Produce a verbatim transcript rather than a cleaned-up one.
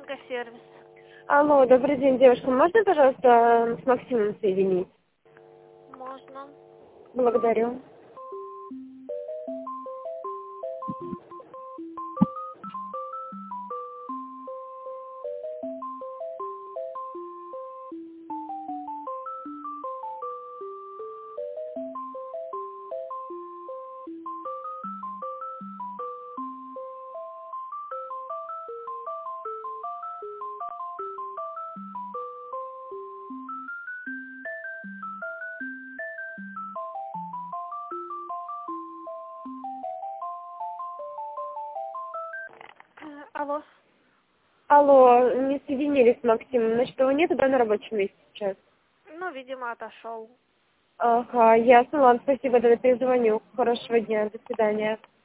Энергосервис. Алло, добрый день, девушка. Можно, пожалуйста, с Максимом соединить? Можно. Благодарю. Э, Алло. Алло, не соединились с Максимом. Значит, его нет, да, на рабочем месте сейчас? Ну, видимо, отошел. Ага, ясно. Ладно, спасибо, тогда перезвоню. Хорошего дня, до свидания.